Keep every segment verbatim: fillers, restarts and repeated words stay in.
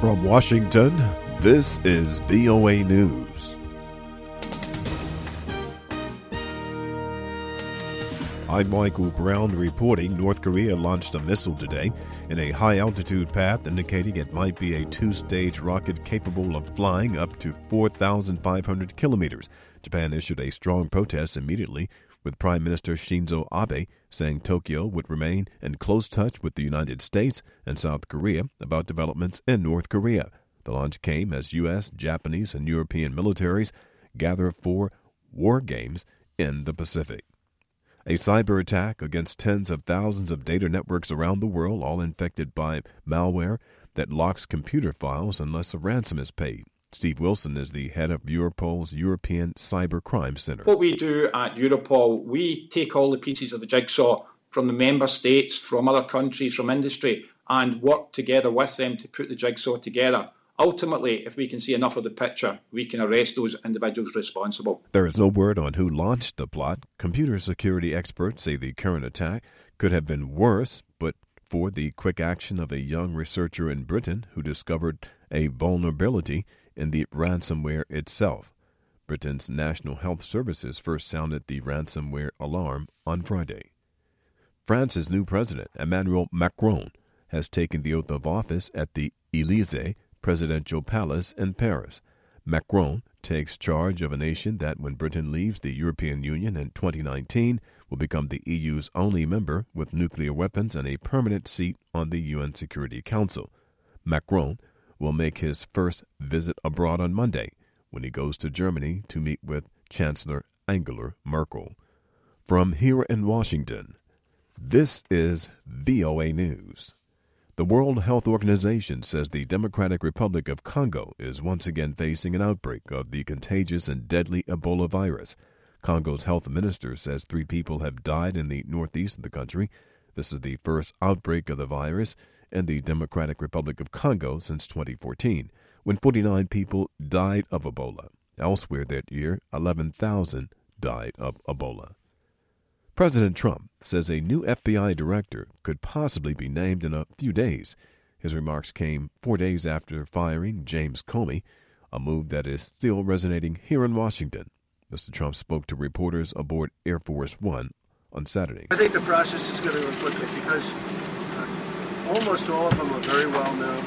From Washington, this is V O A News. I'm Michael Brown reporting North Korea launched a missile today in a high-altitude path indicating it might be a two-stage rocket capable of flying up to four thousand five hundred kilometers. Japan issued a strong protest immediately, with Prime Minister Shinzo Abe saying Tokyo would remain in close touch with the United States and South Korea about developments in North Korea. The launch came as U S, Japanese, and European militaries gather for war games in the Pacific. A cyber attack against tens of thousands of data networks around the world, all infected by malware that locks computer files unless a ransom is paid. Steve Wilson is the head of Europol's European Cyber Crime Center. What we do at Europol, we take all the pieces of the jigsaw from the member states, from other countries, from industry, and work together with them to put the jigsaw together. Ultimately, if we can see enough of the picture, we can arrest those individuals responsible. There is no word on who launched the plot. Computer security experts say the current attack could have been worse, but for the quick action of a young researcher in Britain who discovered a vulnerability in the ransomware itself. Britain's National Health Services first sounded the ransomware alarm on Friday. France's new president, Emmanuel Macron, has taken the oath of office at the Élysée presidential palace in Paris. Macron takes charge of a nation that, when Britain leaves the European Union in twenty nineteen, will become the E U's only member with nuclear weapons and a permanent seat on the U N Security Council. Macron will make his first visit abroad on Monday when he goes to Germany to meet with Chancellor Angela Merkel. From here in Washington, this is V O A News. The World Health Organization says the Democratic Republic of Congo is once again facing an outbreak of the contagious and deadly Ebola virus. Congo's health minister says three people have died in the northeast of the country. This is the first outbreak of the virus in the Democratic Republic of Congo since twenty fourteen, when forty-nine people died of Ebola. Elsewhere that year, eleven thousand died of Ebola. President Trump says a new F B I director could possibly be named in a few days. His remarks came four days after firing James Comey, a move that is still resonating here in Washington. Mister Trump spoke to reporters aboard Air Force One on Saturday. I think the process is going to go quickly because uh, almost all of them are very well known.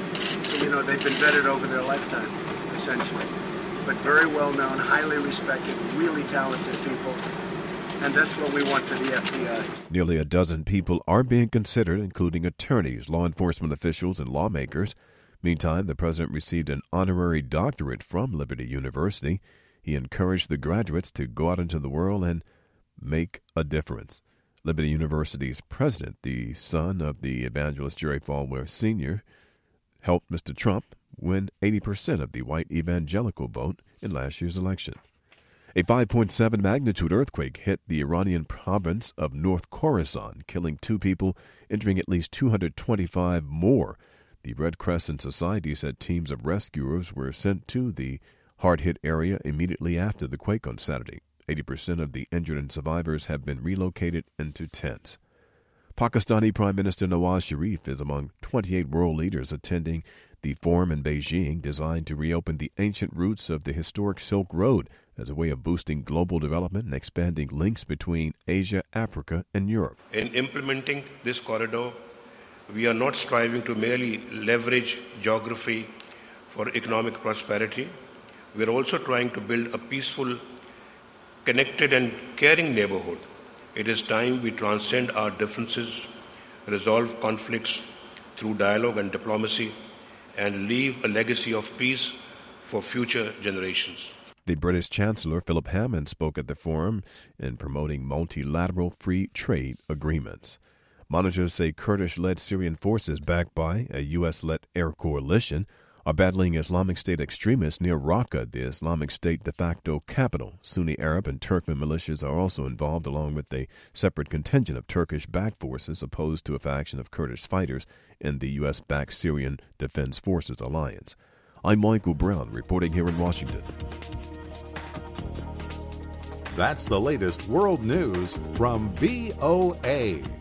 So, you know, they've been vetted over their lifetime, essentially. But very well known, highly respected, really talented people. And that's what we want for the F B I. Nearly a dozen people are being considered, including attorneys, law enforcement officials, and lawmakers. Meantime, the president received an honorary doctorate from Liberty University. He encouraged the graduates to go out into the world and make a difference. Liberty University's president, the son of the evangelist Jerry Falwell Senior, helped Mister Trump win eighty percent of the white evangelical vote in last year's election. A five point seven magnitude earthquake hit the Iranian province of North Khorasan, killing two people, injuring at least two hundred twenty-five more. The Red Crescent Society said teams of rescuers were sent to the hard-hit area immediately after the quake on Saturday. eighty percent of the injured and survivors have been relocated into tents. Pakistani Prime Minister Nawaz Sharif is among twenty-eight world leaders attending the forum in Beijing designed to reopen the ancient roots of the historic Silk Road as a way of boosting global development and expanding links between Asia, Africa, and Europe. In implementing this corridor, we are not striving to merely leverage geography for economic prosperity. We are also trying to build a peaceful, connected, and caring neighborhood. It is time we transcend our differences, resolve conflicts through dialogue and diplomacy, and leave a legacy of peace for future generations. The British Chancellor Philip Hammond spoke at the forum in promoting multilateral free trade agreements. Monitors say Kurdish-led Syrian forces backed by a U S-led air coalition are battling Islamic State extremists near Raqqa, the Islamic State de facto capital. Sunni Arab and Turkmen militias are also involved, along with a separate contingent of Turkish-backed forces opposed to a faction of Kurdish fighters in the U S-backed Syrian Defense Forces alliance. I'm Michael Brown, reporting here in Washington. That's the latest world news from V O A.